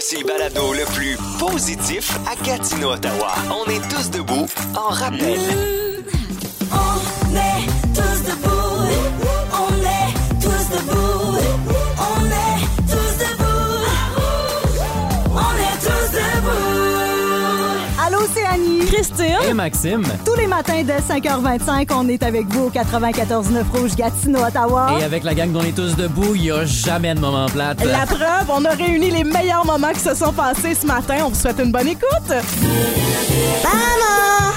Voici le balado le plus positif à Gatineau, Ottawa. On est tous debout en rappel. On est tous debout. On est tous debout. On est tous debout. On est tous debout. Allô, c'est Annie. Christine et Maxime. Tous les matins dès 5h25, on est avec vous au 94.9 Rouge Gatineau, Ottawa. Et avec la gang dont on est tous debout, il n'y a jamais de moment plate. La preuve, on a réuni les meilleurs moments qui se sont passés ce matin. On vous souhaite une bonne écoute. Maman!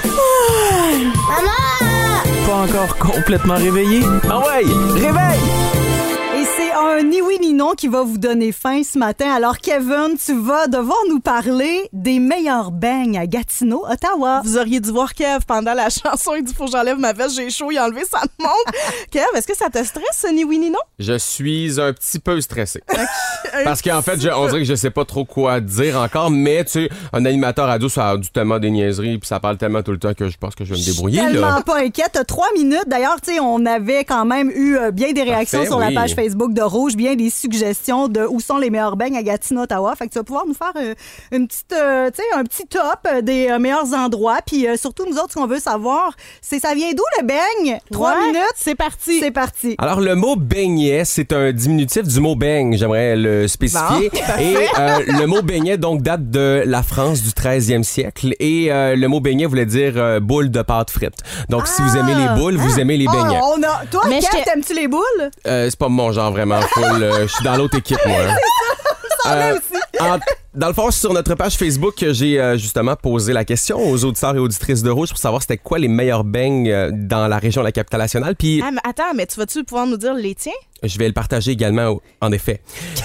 Maman! Pas encore complètement réveillé? Ah ouais, réveille! Et c'est un ni oui ni non qui va vous donner faim ce matin. Alors, Kevin, tu vas devoir nous parler des meilleurs beignes à Gatineau, Ottawa. Vous auriez dû voir Kev pendant la chanson. Il dit faut que j'enlève ma veste, j'ai chaud, il a enlevé sa montre. Kev, est-ce que ça te stresse, ce ni oui ni non? Je suis un petit peu stressé. Parce qu'en fait, on dirait que je sais pas trop quoi dire encore, mais tu sais, un animateur radio, ça a du tellement des niaiseries, puis ça parle tellement tout le temps que je pense que je vais me débrouiller. Tellement là. pas inquiète. T'as 3 minutes. D'ailleurs, tu sais, on avait quand même eu bien des réactions Parfait, sur la oui. page Facebook de Rouge, bien des suggestions de où sont les meilleurs beignes à Gatineau, Ottawa. Fait que tu vas pouvoir nous faire une petite, tu sais, un petit top des meilleurs endroits. Puis surtout, nous autres, ce qu'on veut savoir, c'est ça vient d'où le beigne? 3 Ouais, minutes. c'est parti. C'est parti. Alors, le mot beignet, c'est un diminutif du mot beigne, j'aimerais le spécifier. Et le mot beignet, donc, date de la France du 13e siècle. Et le mot beignet voulait dire boule de pâte frite. Donc, si vous aimez les boules, vous aimez les beignets. Oh, toi, Mais Kev, t'aimes-tu les boules? C'est pas mon genre vraiment full. Je suis dans l'autre équipe, moi. Dans le fond, sur notre page Facebook, j'ai justement posé la question aux auditeurs et auditrices de Rouge pour savoir c'était quoi les meilleurs beignes dans la région de la capitale nationale. Puis Ah, mais attends, mais tu vas-tu pouvoir nous dire les tiens? je vais le partager également, en effet.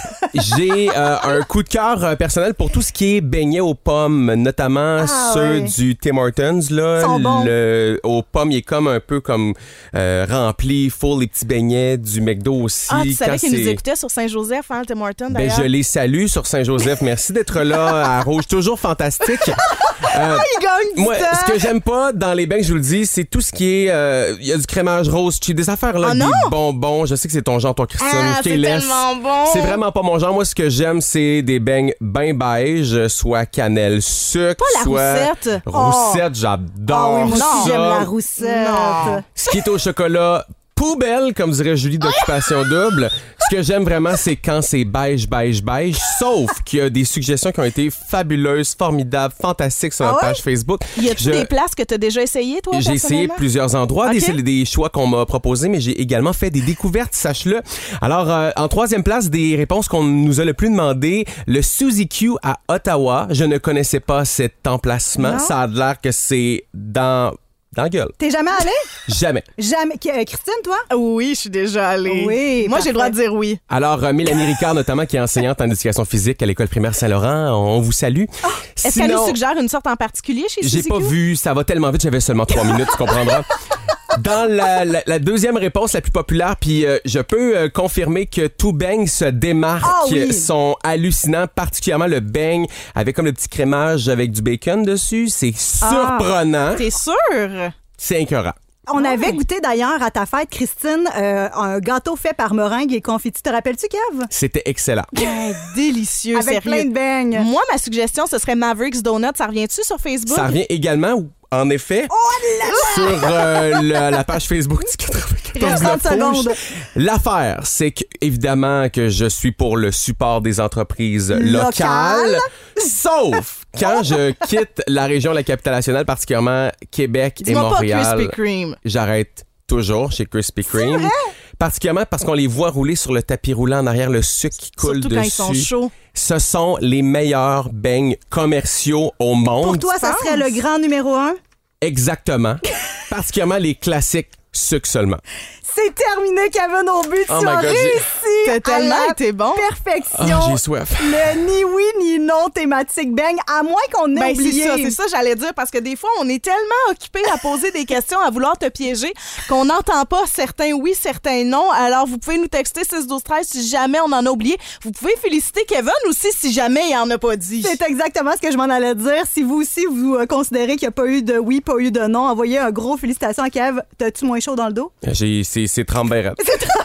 J'ai un coup de cœur personnel pour tout ce qui est beignets aux pommes, notamment ceux du Tim Hortons. Là, Ils sont bons. Aux pommes, il est comme un peu comme rempli, full les petits beignets du McDo aussi. Ah, tu savais Quand qu'ils nous c'est- écoutaient sur Saint-Joseph, hein, le Tim Hortons, Ben, d'ailleurs? je les salue sur Saint-Joseph. Merci d'être là à Rouge. Toujours fantastique. Il gagne du Moi, temps. ce que j'aime pas dans les beignes, je vous le dis, c'est tout ce qui est... Il y a du crémage rose, des affaires-là, Oh des non! bonbons. Je sais que c'est ton genre, toi, Christine. Ah, c'est Laisse. tellement bon! C'est vraiment pas mon genre. Moi, ce que j'aime, c'est des beignes ben beige, soit cannelle sucre, Pas la soit... roussette. Roussette, j'adore Ah oui, moi ça. aussi, j'aime la roussette. Non. Ce qui est au chocolat... Poubelle, comme dirait Julie d'Occupation Double. Ce que j'aime vraiment, c'est quand c'est beige, sauf qu'il y a des suggestions qui ont été fabuleuses, formidables, fantastiques sur notre page Facebook. Y a-tu des places que t'as déjà essayé, toi, J'ai essayé personnellement? plusieurs endroits, Ok. des choix qu'on m'a proposés, mais j'ai également fait des découvertes, sache-le. Alors, en troisième place, des réponses qu'on nous a le plus demandé, le Suzy Q à Ottawa. Je ne connaissais pas cet emplacement. Non. Ça a l'air que c'est dans la gueule. T'es jamais allé? Jamais. Jamais. Christine, toi? Oui, je suis déjà allée. Oui, Moi, j'ai le droit de parfait. dire oui. Alors, Mélanie Ricard, notamment, qui est enseignante en éducation physique à l'école primaire Saint-Laurent, on vous salue. Est-ce qu'elle nous suggère une sorte en particulier chez J'ai Suzy pas Q? vu, ça va tellement vite, j'avais seulement 3 minutes, tu comprendras. Dans la deuxième réponse la plus populaire, puis je peux confirmer que tout beigne se démarque, Ah oui. sont hallucinants, particulièrement le beigne avec comme le petit crémage avec du bacon dessus, c'est surprenant, T'es sûr? c'est écœurant. On avait goûté d'ailleurs à ta fête, Christine, un gâteau fait par meringue et confit. Te rappelles-tu, Kev? C'était excellent. Délicieux, Avec sérieux. plein de beignes. Moi, ma suggestion, ce serait Mavericks Donuts. Ça revient-tu sur Facebook? Ça revient également, en effet, sur la page Facebook du 94 Reste 30 secondes. L'affaire, c'est que, évidemment que je suis pour le support des entreprises locales, sauf quand je quitte la région de la capitale nationale, particulièrement Québec et Dis-moi pas Montréal. Krispy Kreme. J'arrête toujours chez Krispy Kreme. Particulièrement parce qu'on les voit rouler sur le tapis roulant en arrière, le sucre qui coule Surtout dessus. quand ils sont chauds. Ce sont les meilleurs beignes commerciaux au monde. Pour toi, ça serait le grand numéro 1? Exactement. Particulièrement les classiques sucre seulement. C'est terminé, Kevin, au but. Oh tu my as God, réussi T'as tellement à la été bon. perfection. Ah, j'ai soif. Le ni oui ni non thématique beigne, à moins qu'on ait Ben, oublié. c'est ça, j'allais dire, parce que des fois, on est tellement occupé à poser des questions, à vouloir te piéger, qu'on n'entend pas certains oui, certains non. Alors, vous pouvez nous texter 6-12-13 si jamais on en a oublié. Vous pouvez féliciter Kevin aussi si jamais il en a pas dit. C'est exactement ce que je m'en allais dire. Si vous aussi, vous considérez qu'il n'y a pas eu de oui, pas eu de non, envoyez un gros félicitations à Kev. T'as-tu moins chaud dans le dos? C'est trempe bien raide.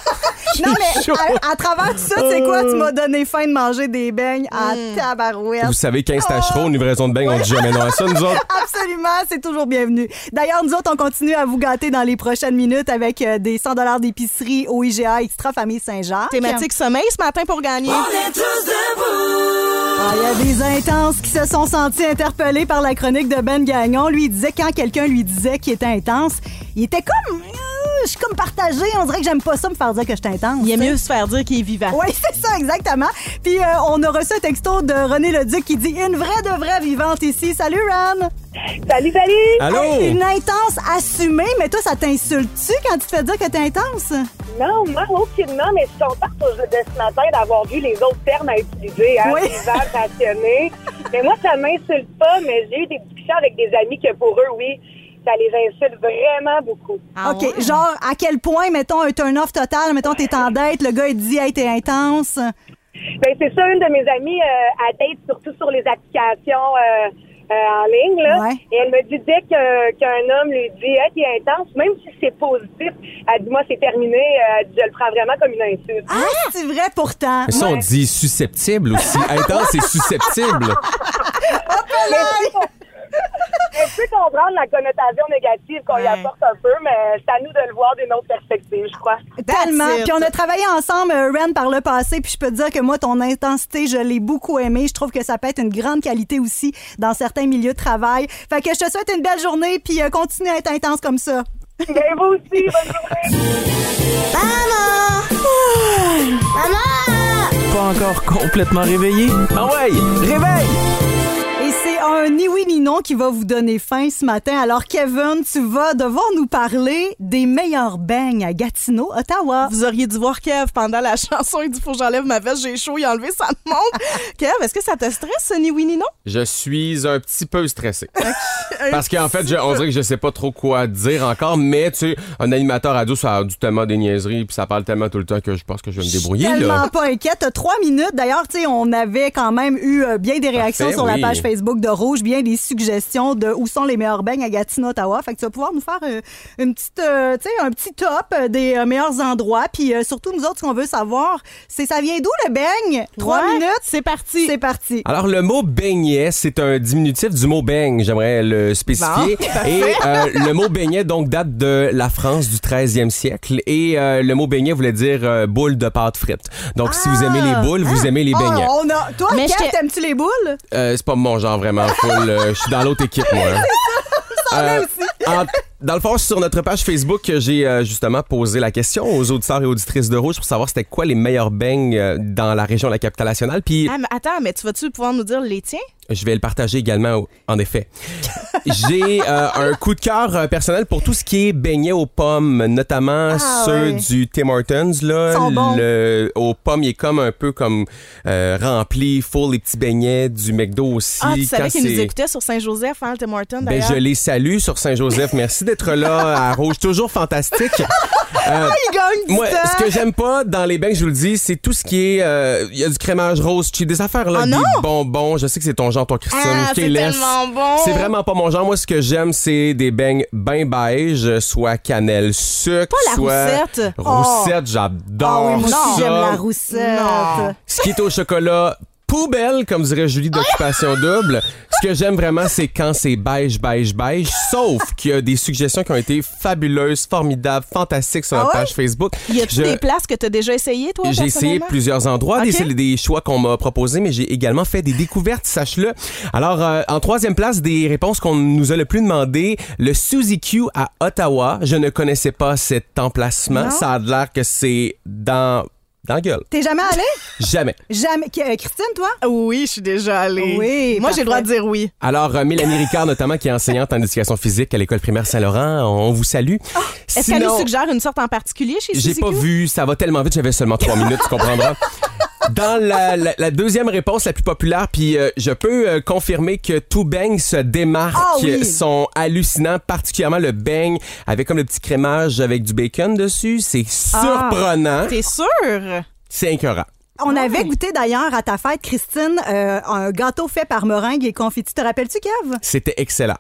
Non, mais à travers tout ça, tu sais quoi? Tu m'as donné faim de manger des beignes à tabarouette. Vous savez, 15 tachereaux, une livraison de beignes, on dit jamais non à ça, nous autres. Absolument, c'est toujours bienvenu. D'ailleurs, nous autres, on continue à vous gâter dans les prochaines minutes avec des 100 $ d'épicerie au IGA Extra Famille Saint-Jacques. Thématique sommeil ce matin pour gagner. On est tous debout. Il y a des intenses qui se sont sentis interpellés par la chronique de Ben Gagnon. Lui, il disait quand quelqu'un lui disait qu'il était intense, il était comme... je suis comme partagée. On dirait que j'aime pas ça me faire dire que je suis intense. Il est mieux se faire dire qu'il est vivant. Oui, c'est ça, exactement. Puis on a reçu un texto de René Leduc qui dit « Une vraie de vraie vivante ici. » Salut, Ren! Salut! Allô? Hey, une intense assumée, mais toi, ça t'insulte-tu quand tu te fais dire que t'es intense? Non, moi, aucunement, mais je suis contente de ce matin d'avoir vu les autres termes à utiliser, hein, Oui. vivant, passionné. Mais moi, ça m'insulte pas, mais j'ai eu des discussions avec des amis que pour eux, oui, ça les insulte vraiment beaucoup. Ah OK, ouais? genre, à quel point, mettons, un turn-off total, mettons, t'es en date, le gars, il te dit « Hey, t'es intense. » Ben, c'est ça, une de mes amies, elle date surtout sur les applications en ligne, là. Ouais. Et elle me dit, dès qu'un homme lui dit, hey, t'es intense, même si c'est positif, elle dit, moi, c'est terminé, elle dit, je le prends vraiment comme une insulte. Ah, c'est vrai pourtant. Mais ça, on dit susceptible aussi. Intense et susceptible. Je peux comprendre la connotation négative qu'on y apporte un peu, mais c'est à nous de le voir d'une autre perspective, je crois. Tellement. That's it. Puis on a travaillé ensemble, Ren, par le passé, puis je peux te dire que moi, ton intensité, je l'ai beaucoup aimée. Je trouve que ça peut être une grande qualité aussi dans certains milieux de travail. Fait que je te souhaite une belle journée, puis continue à être intense comme ça. Mais vous aussi, bonne journée! Pas encore complètement réveillé? Ah ouais, réveil! Et c'est un ni oui ni non qui va vous donner faim ce matin. Alors, Kevin, tu vas devoir nous parler des meilleurs beignes à Gatineau, Ottawa. Vous auriez dû voir Kev pendant la chanson. Il dit faut que j'enlève ma veste, j'ai chaud, il a enlevé sa montre. Kev, est-ce que ça te stresse, ni oui ni non? Je suis un petit peu stressé. Parce qu'en fait, on dirait que je sais pas trop quoi dire encore, mais tu sais, un animateur radio, ça a du tellement des niaiseries, puis ça parle tellement tout le temps que je pense que je vais me débrouiller. Tellement Là. pas inquiète. T'as 3 minutes. D'ailleurs, tu sais, on avait quand même eu bien des réactions Parfait, sur la oui. page Facebook de Rouge, bien des suggestions de où sont les meilleurs beignes à Gatineau, Ottawa. Fait que tu vas pouvoir nous faire une petite, tu sais, un petit top des meilleurs endroits. Puis surtout, nous autres, ce qu'on veut savoir, c'est ça vient d'où le beigne? 3 Ouais, minutes. c'est parti. C'est parti. Alors, le mot beignet, c'est un diminutif du mot beigne, j'aimerais le spécifier. Bon, et le mot beignet, donc, date de la France du 13e siècle. Et le mot beignet voulait dire boule de pâte frite. Donc, si vous aimez les boules, vous aimez les beignets. Oh, on a... Toi, Mais Kev, j'étais- t'aimes-tu les boules? C'est pas mon genre vraiment full. Je suis dans l'autre équipe, moi. Dans le fond, sur notre page Facebook, j'ai justement posé la question aux auditeurs et auditrices de Rouge pour savoir c'était quoi les meilleurs beignes dans la région de la capitale nationale. Puis Ah, mais attends, mais tu vas-tu pouvoir nous dire les tiens? je vais le partager également, en effet. J'ai un coup de cœur personnel pour tout ce qui est beignets aux pommes, notamment ceux ouais. du Tim Hortons. Là, Ils sont bons. aux pommes, il est comme un peu comme rempli, full les petits beignets du McDo aussi. Ah, tu savais Quand qu'ils nous c'est- écoutaient sur Saint-Joseph, hein, le Tim Hortons, Ben, d'ailleurs. je les salue sur Saint-Joseph. Merci d'être là à Rouge. Toujours fantastique. Il gagne du Moi, temps. ce que j'aime pas dans les beignes, je vous le dis, c'est tout ce qui est... Il y a du crémage rose, cheap, des affaires là, Ah des non? bonbons. Je sais que c'est ton genre, toi, Christine. Ah, c'est Laisse. tellement bon. C'est vraiment pas mon genre. Moi, ce que j'aime, c'est des beignes ben beige, soit cannelle sucre, Pas la soit... roussette. Roussette, j'adore Ah oui, moi ça. aussi, j'aime la roussette. Non. Ce qui est au chocolat, poubelle, comme dirait Julie d'Occupation Double. Ce que j'aime vraiment, c'est quand c'est beige, beige, beige. Sauf qu'il y a des suggestions qui ont été fabuleuses, formidables, fantastiques sur notre ouais? page Facebook. Y a-tu Je- des places que tu as déjà essayées, toi, J'ai essayé personnellement? plusieurs endroits, Ok. des choix qu'on m'a proposés, mais j'ai également fait des découvertes, sache-le. Alors, en troisième place, des réponses qu'on nous a le plus demandé, le Suzy Q à Ottawa. Je ne connaissais pas cet emplacement. Non. Ça a l'air que c'est dans la gueule. T'es jamais allé? Jamais. Jamais. Christine, toi? Oui, je suis déjà allée. Oui, Moi, j'ai le droit parfait. de dire oui. Alors, Mélanie Ricard, notamment, qui est enseignante en éducation physique à l'école primaire Saint-Laurent, on vous salue. Est-ce qu'elle nous suggère une sorte en particulier chez J'ai Suzy pas Q? vu, ça va tellement vite, j'avais seulement 3 minutes, tu comprendras. Dans la deuxième réponse la plus populaire, puis je peux confirmer que tout beigne se démarque, Ah oui. sont hallucinants, particulièrement le beigne avec comme le petit crémage avec du bacon dessus, c'est surprenant, T'es sûr? c'est écœurant. On avait goûté d'ailleurs à ta fête, Christine, un gâteau fait par meringue et confit. Te rappelles-tu, Kev? C'était excellent.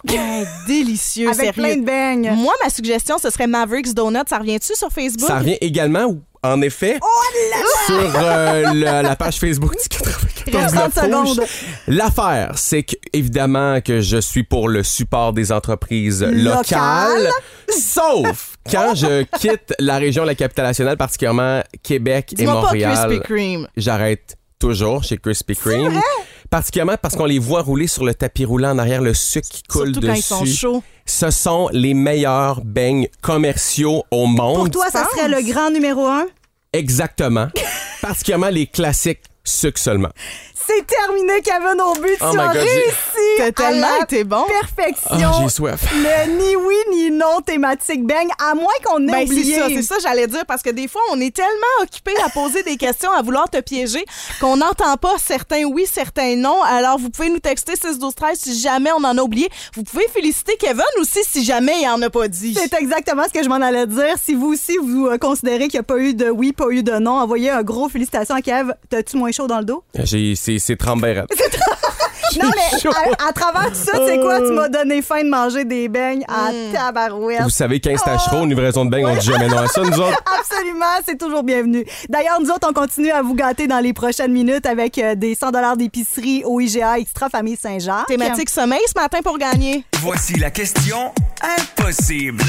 Délicieux, Avec sérieux. plein de beignes. Moi, ma suggestion, ce serait Mavericks Donut. Ça revient-tu sur Facebook? Ça revient également, En effet, sur la page Facebook du 94 30 secondes. L'affaire, c'est que évidemment que je suis pour le support des entreprises locales, sauf quand je quitte la région, la capitale nationale, particulièrement Québec et Montréal. Pas Krispy Kreme. J'arrête toujours chez Krispy Kreme. Vrai? Particulièrement parce qu'on les voit rouler sur le tapis roulant en arrière, le sucre qui coule Surtout dessus. quand ils sont chauds. Ce sont les meilleurs beignes commerciaux au monde. Pour toi, ça serait le grand numéro 1? Exactement. Particulièrement les classiques sucre seulement. C'est terminé, Kevin, au but. Oh Tu my as God, réussi T'as à tellement la été bon. perfection. J'ai soif. Le ni oui ni non thématique bang, à moins qu'on ait oublié. C'est ça, j'allais dire, parce que des fois, on est tellement occupé à poser des questions, à vouloir te piéger, qu'on n'entend pas certains oui, certains non. Alors, vous pouvez nous texter 6-12-13 si jamais on en a oublié. Vous pouvez féliciter Kevin aussi si jamais il en a pas dit. C'est exactement ce que je m'en allais dire. Si vous aussi, vous considérez qu'il n'y a pas eu de oui, pas eu de non, envoyez un gros félicitations à Kev. T'as-tu moins chaud dans le dos? C'est trembérant. Non, mais à travers tout ça, tu sais quoi? Tu m'as donné faim de manger des beignes à tabarouette. Vous savez, 15 tachereaux, une livraison de beignes, on dit jamais non à ça, nous autres. Absolument, c'est toujours bienvenu. D'ailleurs, nous autres, on continue à vous gâter dans les prochaines minutes avec des 100$ d'épicerie au IGA Extra Famille Saint-Jacques. Thématique sommeil ce matin pour gagner. Voici la question impossible.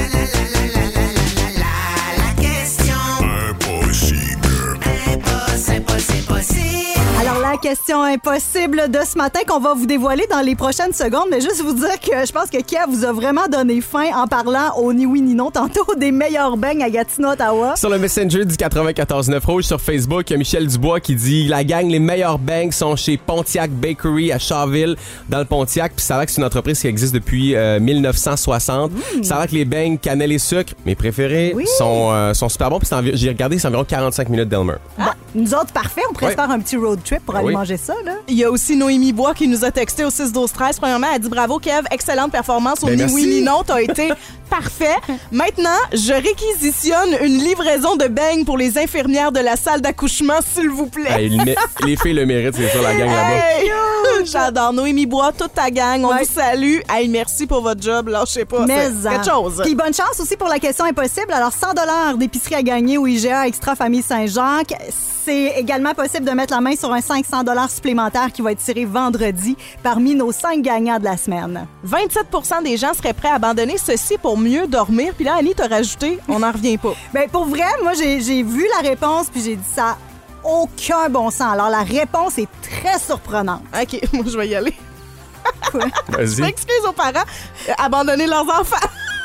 Alors, la question impossible de ce matin qu'on va vous dévoiler dans les prochaines secondes, mais juste vous dire que je pense que Kia vous a vraiment donné faim en parlant au ni oui ni non tantôt des meilleurs beignes à Gatineau, Ottawa. Sur le Messenger du 94.9 Rouge sur Facebook, il y a Michel Dubois qui dit « La gang, les meilleurs beignes sont chez Pontiac Bakery à Charville, dans le Pontiac. » Puis ça va que c'est une entreprise qui existe depuis 1960. Ça va que les beignes cannelle et sucre, mes préférés, sont super bons. Puis j'ai regardé, c'est environ 45 minutes d'Elmer. Bon, nous autres, parfait, on pourrait se faire un petit road trip pour aller Oui. manger ça, là. Il y a aussi Noémie Bois qui nous a texté au 6-12-13. Premièrement, elle dit bravo Kev, excellente performance au Ben, ni merci. oui ni non, t'as été parfait. Maintenant, je réquisitionne une livraison de beignes pour les infirmières de la salle d'accouchement, s'il vous plaît. Hey, les filles le méritent, c'est sûr, la gang là-bas. Hey! J'adore Noémie Bois, toute ta gang, on vous salue. Hey, merci pour votre job, là, je sais pas, Mais c'est quelque chose. Puis bonne chance aussi pour la question impossible. Alors, 100$ d'épicerie à gagner au IGA Extra Famille Saint-Jacques. C'est également possible de mettre la main sur un 500$ supplémentaire qui va être tiré vendredi parmi nos 5 gagnants de la semaine. 27% des gens seraient prêts à abandonner ceci pour mieux dormir. Puis là, Annie t'a rajouté, on n'en revient pas. Ben pour vrai, moi, j'ai vu la réponse puis j'ai dit ça. Aucun bon sens. Alors, la réponse est très surprenante. OK, moi, je vais y aller. Quoi? Je Vas-y. m'excuse aux parents, abandonner leurs enfants.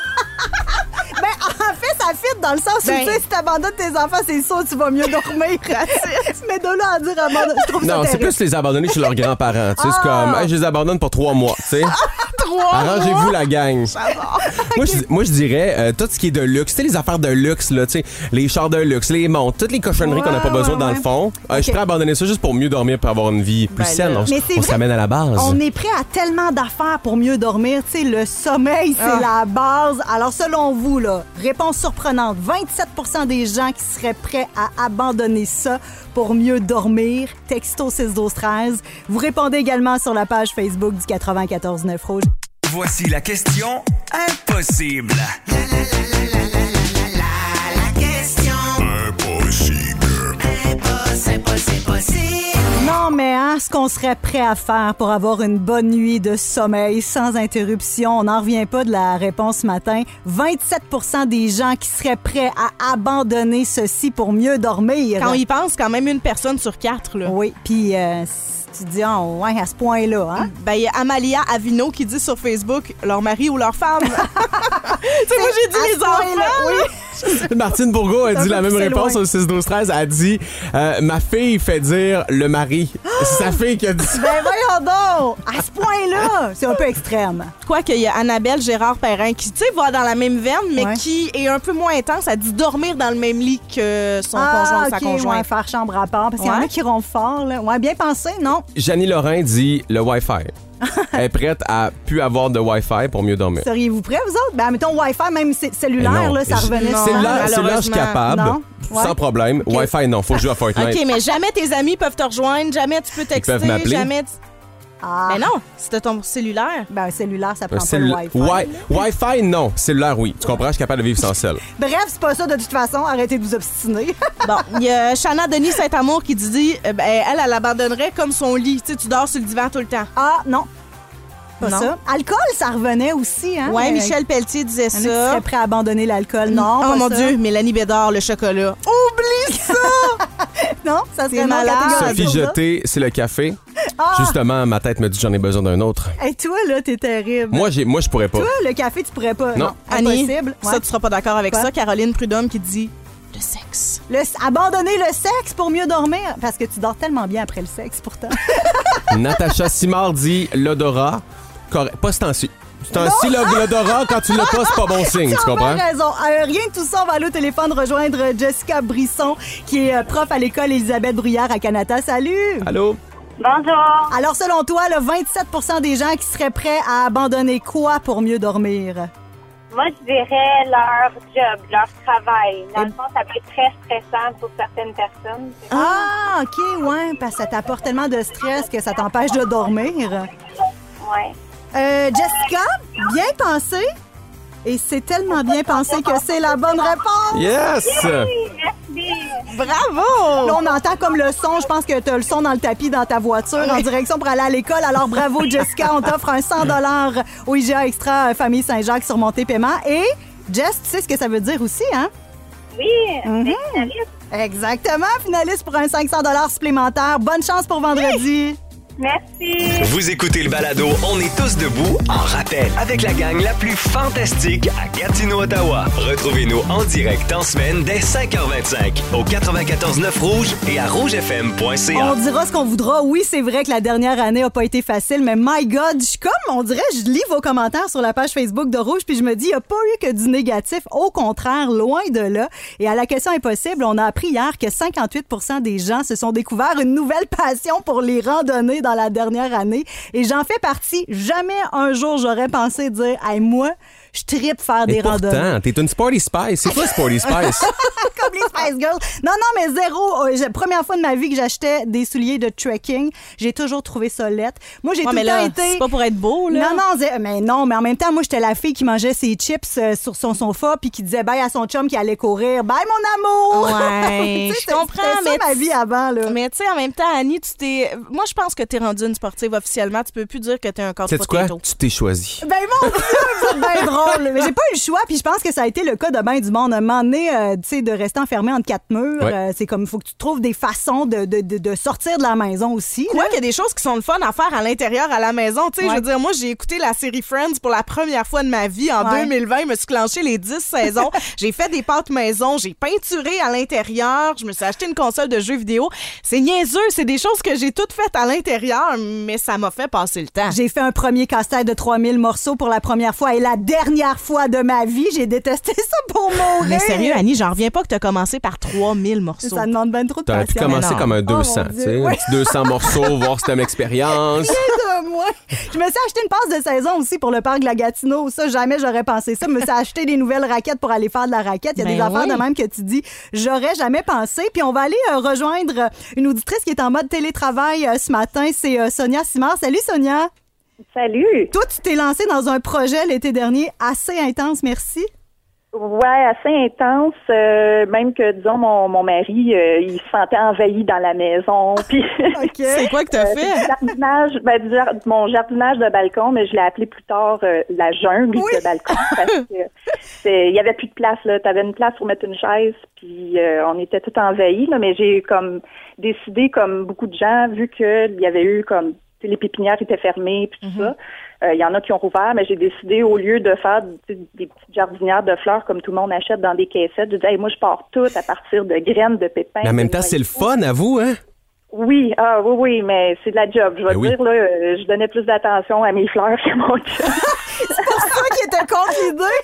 Ben, en fait, ça fit dans le sens où, Ben. tu sais, si t'abandonnes tes enfants, c'est sûr que tu vas mieux dormir. Mais de là à dire abandonner, je trouve ça Non, c'est terrible. plus les abandonner chez leurs grands-parents. Tu sais, c'est comme, hey, je les abandonne pour 3 mois, tu sais. 3 Arrangez-vous la gang. Moi, je dirais tout ce qui est de luxe, tu sais, les affaires de luxe, là, tu sais, les chars de luxe, les montres, toutes les cochonneries qu'on n'a pas besoin dans le fond. Je suis prêt à abandonner ça juste pour mieux dormir, pour avoir une vie plus saine. là. Mais c'est On vrai, s'amène à la base. On est prêt à tellement d'affaires pour mieux dormir. Tu sais, le sommeil, c'est la base. Alors, selon vous, là, réponse surprenante, 27% des gens qui seraient prêts à abandonner ça pour mieux dormir. Texto 6-12-13. Vous répondez également sur la page Facebook du 94.9 Rouge. Voici la question impossible. Non, mais hein, ce qu'on serait prêt à faire pour avoir une bonne nuit de sommeil sans interruption, on n'en revient pas de la réponse ce matin. 27% des gens qui seraient prêts à abandonner ceci pour mieux dormir. Quand on y pense, quand même une personne sur 4, là. Oui, puis si tu dis, oh, ouais, à ce point-là, hein? Ben, il y a Amalia Avino qui dit sur Facebook leur mari ou leur femme. Tu sais, moi, j'ai dit À les ce point-là, enfants. oui. Martine Bourgault a C'est un dit peu la même poussé réponse loin. au 6-12-13. Elle a dit ma fille fait dire le mari. C'est sa fille qui a dit ça. Ben voyons donc! À ce point-là, c'est un peu extrême. Quoi qu'il y a Annabelle Gérard-Perrin qui, tu sais, va dans la même veine, mais Ouais. qui est un peu moins intense. Elle dit dormir dans le même lit que son conjoint ou sa OK, conjointe. ouais, faire chambre à part. Parce qu'il y en a Ouais. qui ronflent fort, là. Ouais, bien pensé, non? Jeannie Lorrain dit le Wi-Fi. Elle est prête à plus avoir de Wi-Fi pour mieux dormir. Seriez-vous prêts, vous autres? Ben, mettons, Wi-Fi, même cellulaire, Mais non. là, ça revenait Non. souvent. Cellulaire, je suis malheureusement. capable. Non. Ouais. Sans problème. Wi-Fi, non. Faut jouer à Fortnite. OK, mais jamais tes amis peuvent te rejoindre, jamais tu peux texter, peuvent m'appeler. jamais... Ah. Mais non, c'était ton cellulaire. Ben, un cellulaire, ça prend pas le Wi-Fi. Wi-Fi, non. Cellulaire, oui. Tu comprends? Je suis capable de vivre sans cell. Bref, c'est pas ça de toute façon. Arrêtez de vous obstiner. Bon, il y a Chana Denis Saint-Amour qui dit elle abandonnerait comme son lit. Tu sais, tu dors sur le divan tout le temps. Ah, non. Pas Non. ça. Alcool, ça revenait aussi, hein? Ouais, Michel Pelletier disait Il y en a qui ça. seraient prêts à abandonner l'alcool. Non, Oh pas mon ça. Dieu, Mélanie Bédard, le chocolat. Oublie ça! Non, ça serait C'est non malade. catégorique Sophie pour ça. Jeté, c'est le café. Ah! Justement, ma tête me dit j'en ai besoin d'un autre. Hey, toi, là, t'es terrible. Moi, je pourrais pas. Toi, le café, tu pourrais pas. Non. Annie, Impossible. ça, Ouais. tu seras pas d'accord avec Quoi? ça. Caroline Prudhomme qui dit le sexe. Abandonner le sexe pour mieux dormir. Parce que tu dors tellement bien après le sexe, pourtant. Natacha Simard dit l'odorat. Pas ce temps-ci. Ce temps-ci, l'odorat, quand tu l'as pas, c'est pas bon signe, tu Tu as comprends? raison. Rien de tout ça, on va aller au téléphone rejoindre Jessica Brisson, qui est prof à l'école Élisabeth Bruyère à Canada. Salut! Allô? Bonjour. Alors, selon toi, 27% des gens qui seraient prêts à abandonner quoi pour mieux dormir? Moi, je dirais leur job, leur travail. Dans le fond, ça peut être très stressant pour certaines personnes. Ah, OK, ouais, parce que ça t'apporte tellement de stress que ça t'empêche de dormir. Ouais. Jessica, bien pensé. Et c'est tellement bien pensé que c'est la bonne réponse. Yes! Merci. Bravo! Là, on entend comme le son. Je pense que tu as le son dans le tapis dans ta voiture en direction pour aller à l'école. Alors, bravo, Jessica. On t'offre un 100 $ au IGA Extra Famille Saint-Jacques sur Monté Paiement. Et, Jess, tu sais ce que ça veut dire aussi, hein? Oui, c'est finaliste. Exactement. Finaliste pour un 500 $ supplémentaire. Bonne chance pour vendredi. Merci. Vous écoutez le balado On est tous debout en rappel avec la gang la plus fantastique à Gatineau, Ottawa. Retrouvez-nous en direct en semaine dès 5h25 au 94.9 Rouge et à rougefm.ca. On dira ce qu'on voudra. Oui, c'est vrai que la dernière année a pas été facile, mais my God, je suis comme, on dirait, je lis vos commentaires sur la page Facebook de Rouge, puis je me dis, il n'y a pas eu que du négatif. Au contraire, loin de là. Et à la question impossible, on a appris hier que 58% des gens se sont découverts une nouvelle passion pour les randonnées dans la dernière année. Et j'en fais partie. Jamais un jour j'aurais pensé dire, hey, moi, je trippe faire des Et randonnées. pourtant, t'es une Sporty Spice. C'est quoi Sporty Spice? Comme les Spice Girls. Non, mais zéro. Première fois de ma vie que j'achetais des souliers de trekking, j'ai toujours trouvé ça lettre. Moi, j'ai tout mais le temps là, été... c'est pas pour être beau, là. Non, mais en même temps, moi, j'étais la fille qui mangeait ses chips sur son sofa puis qui disait bye à son chum qui allait courir. Bye, mon amour! Ouais, Tu sais, je comprends, c'était mais ça ma vie avant, là. Mais tu sais, en même temps, Annie, moi, je pense que t'es rendue une sportive officiellement. Tu peux plus dire que t'es un corps Sais-tu quoi? potato. Tu t'es choisi. Ben mon Dieu, vous êtes bien drôle. Mais j'ai pas eu le choix, puis je pense que ça a été le cas de bien du monde. À un moment donné, tu sais, de rester enfermé entre quatre murs, Ouais. c'est comme, il faut que tu trouves des façons de sortir de la maison aussi. Quoi là. qu'il y a des choses qui sont le fun à faire à l'intérieur, à la maison. Tu sais, Ouais. je veux dire, moi, j'ai écouté la série Friends pour la première fois de ma vie en Ouais. 2020. Je me suis clenché les 10 saisons. J'ai fait des pâtes maison. J'ai peinturé à l'intérieur. Je me suis acheté une console de jeux vidéo. C'est niaiseux. C'est des choses que j'ai toutes faites à l'intérieur, mais ça m'a fait passer le temps. J'ai fait un premier casse-tête de 3000 morceaux pour la première fois et la dernière fois de ma vie. J'ai détesté ça pour mourir. Mais sérieux, Annie, j'en reviens pas que t'as commencé par 3000 morceaux. Ça demande bien trop de T'aurais pu patience. commencer non. comme un 200, mon tu Dieu, sais. ouais. Un petit 200 morceaux, voir si t'aimes l'expérience. De moi. Je me suis acheté une passe de saison aussi pour le parc de la Gatineau. Ça, jamais j'aurais pensé ça. Je me suis acheté des nouvelles raquettes pour aller faire de la raquette. Il y a des Ben affaires oui. de même que tu dis, j'aurais jamais pensé. Puis on va aller rejoindre une auditrice qui est en mode télétravail ce matin. C'est Sonia Simard. Salut, Sonia. Salut. Toi, tu t'es lancée dans un projet l'été dernier assez intense, merci. Ouais, assez intense, même que, disons, mon mari, il se sentait envahi dans la maison. Puis, OK. C'est quoi que t'as du fait? jardinage, mon jardinage de balcon, mais je l'ai appelé plus tard la jungle de balcon parce que il y avait plus de place, là. T'avais une place pour mettre une chaise, puis on était tout envahis, là, mais j'ai comme décidé, comme beaucoup de gens, vu qu'il y avait eu comme les pépinières étaient fermées puis tout ça. Il y en a qui ont rouvert, mais j'ai décidé, au lieu de faire des petites jardinières de fleurs comme tout le monde achète dans des caissettes, de dire hey, moi je pars tout à partir de graines de pépins. Mais en même temps, c'est le fun à vous, hein? Oui, oui, mais c'est de la job. Je vais Ben te oui. dire, là, je donnais plus d'attention à mes fleurs qu'à mon job. C'est pour ça qu'il était contre l'idée.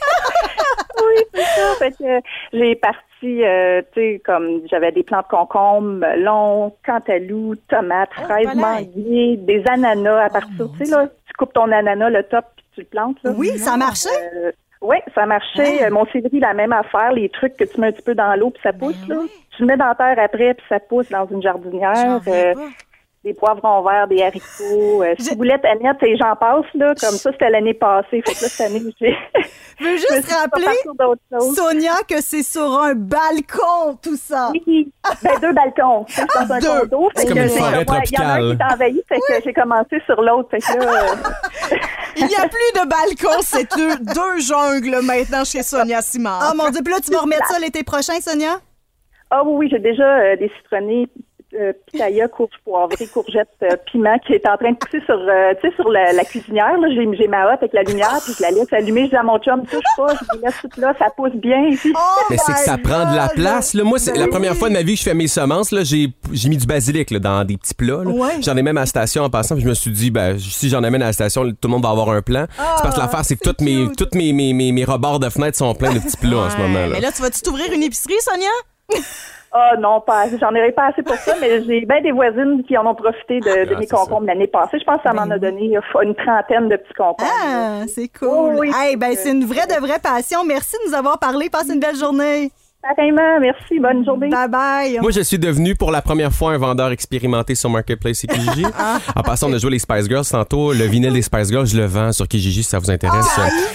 Oui, c'est ça. Fait que j'ai parti, tu sais, comme j'avais des plants de concombres, melons, cantaloupe, tomates, fraises, voilà. manguiers, des ananas à partir, tu sais, là, tu coupes ton ananas, le top, puis tu le plantes, là. Oui, ça marchait. Oui, ça marchait. Mon céleri, la même affaire, les trucs que tu mets un petit peu dans l'eau, puis ça pousse, là. Tu le mets dans la terre après, puis ça pousse dans une jardinière. J'en reviens pas. des poivrons verts, des haricots, ciboulette, Annette, et j'en passe, là. Comme ça, c'était l'année passée. Fait que là, cette année, Je veux juste rappeler, Sonia, que c'est sur un balcon, tout ça. Oui, 2 balcons. C'est dans un condo. C'est comme une forêt tropicale. Il y en a un qui est envahi, fait que j'ai commencé sur l'autre. Fait que là... Il n'y a plus de balcon, c'est deux jungles maintenant chez Sonia Simard. Ah, mon Dieu, puis là, tu vas remettre ça l'été prochain, Sonia? Ah oui, j'ai déjà des citronnés, pitaya, courge poivrée, courgette, piment qui est en train de pousser sur la cuisinière. Là. J'ai ma hotte avec la lumière, puis je la laisse allumer. Je dis à mon chum, touche pas, je vous laisse tout là, ça pousse bien. Puis... Mais c'est que ça prend de la place. Là. Moi, c'est la première fois de ma vie que je fais mes semences. Là, j'ai mis du basilic là, dans des petits plats. Ouais. J'en ai même à la station en passant, puis je me suis dit, si j'en amène à la station, tout le monde va avoir un plan. C'est parce que l'affaire, c'est que toutes mes rebords de fenêtres sont pleins de petits plats en ce moment. Là. Mais là, tu vas-tu t'ouvrir une épicerie, Sonia? Ah non, pas assez. J'en aurais pas assez pour ça, mais j'ai bien des voisines qui en ont profité de mes concombres l'année passée. Je pense que ça m'en a donné une trentaine de petits concombres. Ah, c'est cool. Oui. Hey, c'est une vraie de vraie passion. Merci de nous avoir parlé. Passe une belle journée. Pareillement, merci. Bonne journée. Bye bye. Moi, je suis devenu pour la première fois un vendeur expérimenté sur Marketplace et Kijiji. En passant, on a joué les Spice Girls tantôt. Le vinyle des Spice Girls, je le vends sur Kijiji si ça vous intéresse.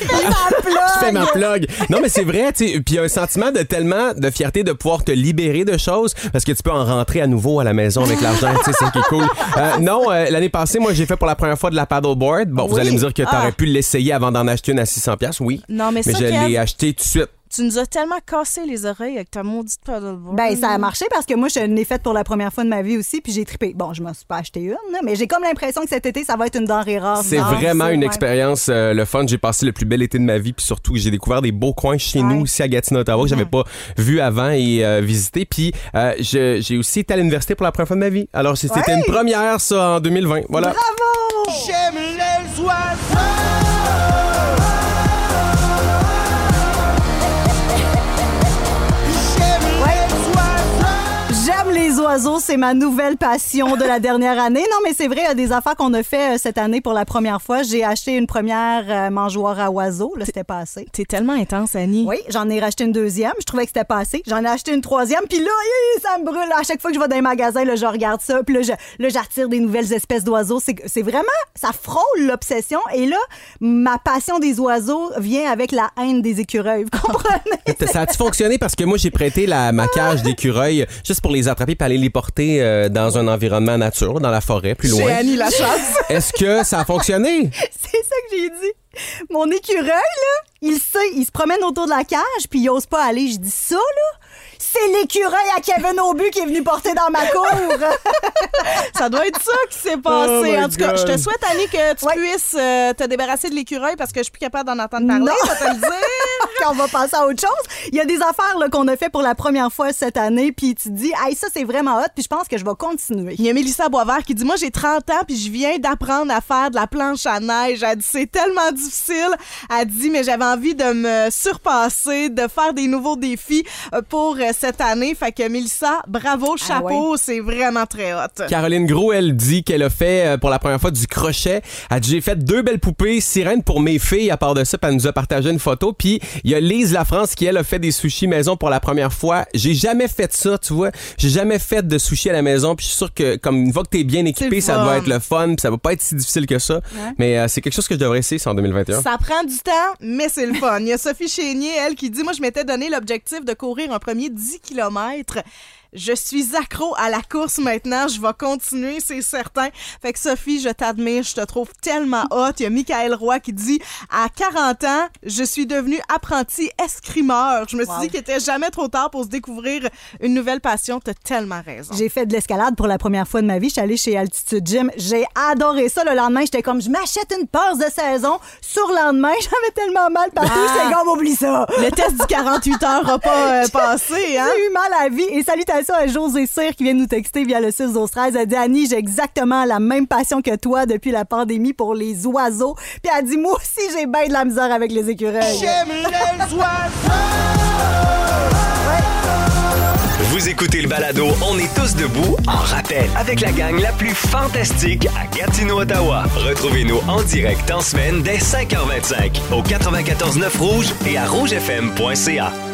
Je fais ma plug. Non, mais c'est vrai, tu sais. Puis il y a un sentiment de fierté de pouvoir te libérer de choses parce que tu peux en rentrer à nouveau à la maison avec l'argent. Tu sais, c'est ça qui est cool. L'année passée, moi, j'ai fait pour la première fois de la paddleboard. Bon, vous allez me dire que t'aurais pu l'essayer avant d'en acheter une à 600$. Oui. Non, mais je l'ai acheté tout de suite. Tu nous as tellement cassé les oreilles avec ta maudite paddleboard. Ben, ça a marché parce que moi, je l'ai faite pour la première fois de ma vie aussi, puis j'ai trippé. Bon, je m'en suis pas acheté une, là, mais j'ai comme l'impression que cet été, ça va être une denrée rare. C'est vraiment une expérience le fun. J'ai passé le plus bel été de ma vie, puis surtout, j'ai découvert des beaux coins chez nous, ici à Gatineau, Ottawa, que j'avais pas vu avant et visité. Puis, j'ai aussi été à l'université pour la première fois de ma vie. Alors, c'était une première, ça, en 2020. Voilà. Bravo! J'aime les oiseaux! J'aime les oiseaux, c'est ma nouvelle passion de la dernière année. Non, mais c'est vrai, il y a des affaires qu'on a fait cette année pour la première fois. J'ai acheté une première mangeoire à oiseaux. Là, c'était pas assez. T'es tellement intense, Annie. Oui, j'en ai racheté une deuxième. Je trouvais que c'était pas assez. J'en ai acheté une troisième. Puis là, ça me brûle. À chaque fois que je vais dans les magasins, là, je regarde ça. Puis là, j'attire des nouvelles espèces d'oiseaux. C'est vraiment... Ça frôle l'obsession. Et là, ma passion des oiseaux vient avec la haine des écureuils. Vous comprenez? Ça a-tu fonctionné? Parce que moi, j'ai prêté ma cage d'écureuils juste pour les attraper et aller les porter dans un environnement nature, dans la forêt, plus loin. Chez Annie Lachasse. Est-ce que ça a fonctionné? C'est ça que j'ai dit. Mon écureuil, là, il se promène autour de la cage, puis il ose pas aller. Je dis ça, là, c'est l'écureuil à Kevin Aubu qui est venu porter dans ma cour. Ça doit être ça qui s'est passé. Oh en tout cas, je te souhaite, Annie, que tu puisses te débarrasser de l'écureuil parce que je suis plus capable d'en entendre parler. Je vais te le dire. On va passer à autre chose. Il y a des affaires là, qu'on a fait pour la première fois cette année, puis tu te dis, hey, ça, c'est vraiment hot, puis je pense que je vais continuer. Il y a Mélissa Boisvert qui dit, moi, j'ai 30 ans, puis je viens d'apprendre à faire de la planche à neige. Elle dit, c'est tellement difficile. Elle dit, mais j'avais envie de me surpasser, de faire des nouveaux défis pour cette année. Fait que Mélissa, bravo, chapeau, c'est vraiment très hot. Caroline Gros, elle dit qu'elle a fait pour la première fois du crochet. Elle dit, j'ai fait 2 belles poupées sirènes pour mes filles. À part de ça, puis elle nous a partagé une photo. Puis il y a Lise Lafrance qui, elle, a fait des sushis maison pour la première fois. J'ai jamais fait ça, tu vois. J'ai jamais fait de sushis à la maison. Puis je suis sûr que, comme une fois que t'es bien équipé, ça doit être le fun. Puis ça va pas être si difficile que ça. Ouais. Mais c'est quelque chose que je devrais essayer, c'est en 2021. Ça prend du temps, mais c'est le fun. Il y a Sophie Chénier, elle, qui dit, moi, je m'étais donné l'objectif de courir un premier 10 km. Je suis accro à la course maintenant. Je vais continuer, c'est certain. Fait que Sophie, je t'admire. Je te trouve tellement hot. Il y a Michael Roy qui dit, à 40 ans, je suis devenue apprenti escrimeur. Je me suis dit qu'il était jamais trop tard pour se découvrir une nouvelle passion. T'as tellement raison. J'ai fait de l'escalade pour la première fois de ma vie. Je suis allée chez Altitude Gym. J'ai adoré ça. Le lendemain, j'étais comme, je m'achète une passe de saison. Sur le lendemain, j'avais tellement mal partout. J'étais comme, oublie ça. Le test du 48 heures a pas passé, hein? J'ai eu mal à la vie. Et salutations à José Cyr qui vient de nous texter via le 6-12-13. Elle dit, Annie, j'ai exactement la même passion que toi depuis la pandémie pour les oiseaux. Puis elle dit, moi aussi, j'ai bien de la misère avec les écureuils. J'aime les oiseaux! Vous écoutez le balado On est tous debout en rappel avec la gang la plus fantastique à Gatineau, Ottawa. Retrouvez-nous en direct en semaine dès 5h25 au 94.9 Rouge et à rougefm.ca.